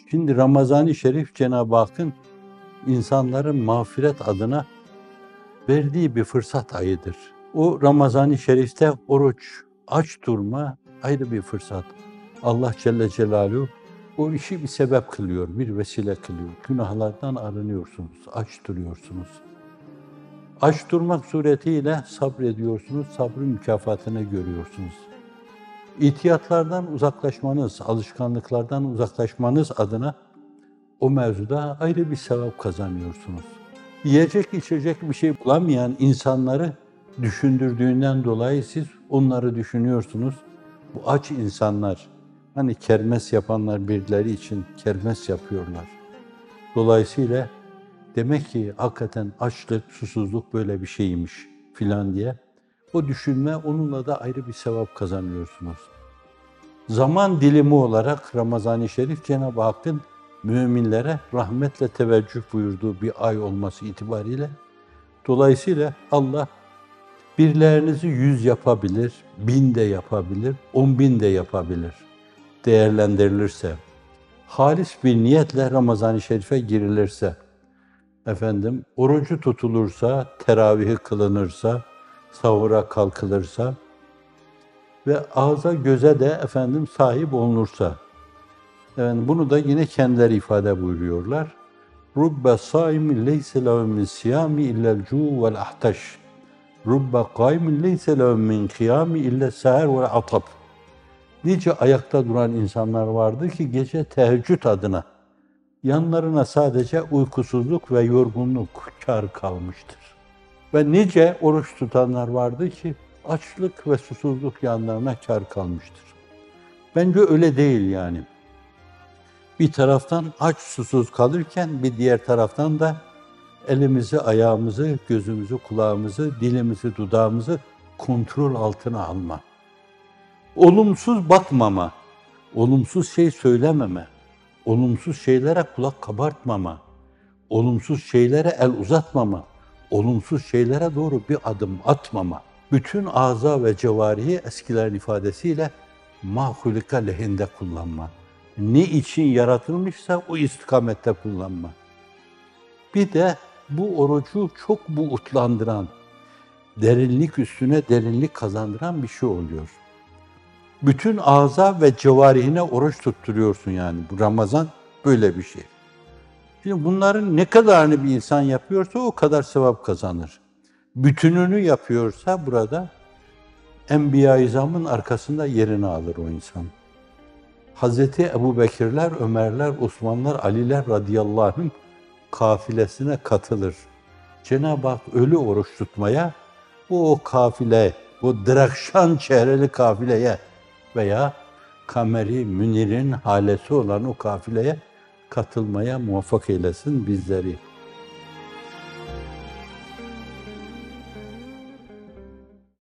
Şimdi Ramazan-ı Şerif Cenab-ı Hakk'ın insanların mağfiret adına verdiği bir fırsat ayıdır. O Ramazan-ı Şerif'te oruç, aç durma ayrı bir fırsat. Allah Celle Celaluhu o işi bir sebep kılıyor, bir vesile kılıyor. Günahlardan arınıyorsunuz, aç duruyorsunuz. Aç durmak suretiyle sabrediyorsunuz, sabrın mükafatını görüyorsunuz. İhtiyatlardan uzaklaşmanız, alışkanlıklardan uzaklaşmanız adına o mevzuda ayrı bir sevap kazanıyorsunuz. Yiyecek, içecek bir şey bulamayan insanları düşündürdüğünden dolayı siz onları düşünüyorsunuz. Bu aç insanlar, hani kermes yapanlar birileri için kermes yapıyorlar. Dolayısıyla demek ki hakikaten açlık, susuzluk böyle bir şeymiş filan diye o düşünme, onunla da ayrı bir sevap kazanıyorsunuz. Zaman dilimi olarak Ramazan-ı Şerif Cenab-ı Hakk'ın müminlere rahmetle teveccüh buyurduğu bir ay olması itibariyle dolayısıyla Allah birlerinizi 100 yapabilir, 1000 de yapabilir, 10.000 de yapabilir değerlendirilirse. Halis bir niyetle Ramazan-ı Şerif'e girilirse, orucu tutulursa, teravihi kılınırsa, sahura kalkılırsa ve ağza göze de sahip olunursa, bunu da yine kendileri ifade buyuruyorlar. Rubbe saimin leyse lehu min siyami illel cu' vel ahtaş. Rubbe kaimin leyse lehu min kıyami illa seher vel atab. Nice ayakta duran insanlar vardı ki gece teheccüd adına yanlarına sadece uykusuzluk ve yorgunluk kâr kalmıştır. Ve nice oruç tutanlar vardı ki açlık ve susuzluk yanlarına kâr kalmıştır. Bence öyle değil yani. Bir taraftan aç susuz kalırken bir diğer taraftan da elimizi, ayağımızı, gözümüzü, kulağımızı, dilimizi, dudağımızı kontrol altına alma. Olumsuz bakmama, olumsuz şey söylememe, olumsuz şeylere kulak kabartmama, olumsuz şeylere el uzatmama, olumsuz şeylere doğru bir adım atmama. Bütün aza ve cevarihi eskilerin ifadesiyle mahulika lehinde kullanma. Ne için yaratılmışsa o istikamette kullanma. Bir de bu orucu çok buğutlandıran, derinlik üstüne derinlik kazandıran bir şey oluyor. Bütün aza ve cevarihine oruç tutturuyorsun yani. Bu Ramazan böyle bir şey. Şimdi bunların ne kadarını bir insan yapıyorsa o kadar sevap kazanır. Bütününü yapıyorsa burada Enbiya-i İzam'ın arkasında yerini alır o insan. Hazreti Ebubekirler, Ömerler, Osmanlar, Aliler radıyallahu anh'ın kafilesine katılır. Cenab-ı Hak ölü oruç tutmaya, o kafile, o Drakşan çehreli kafileye veya Kameri Münir'in halesi olan o kafileye katılmaya muvaffak eylesin bizleri.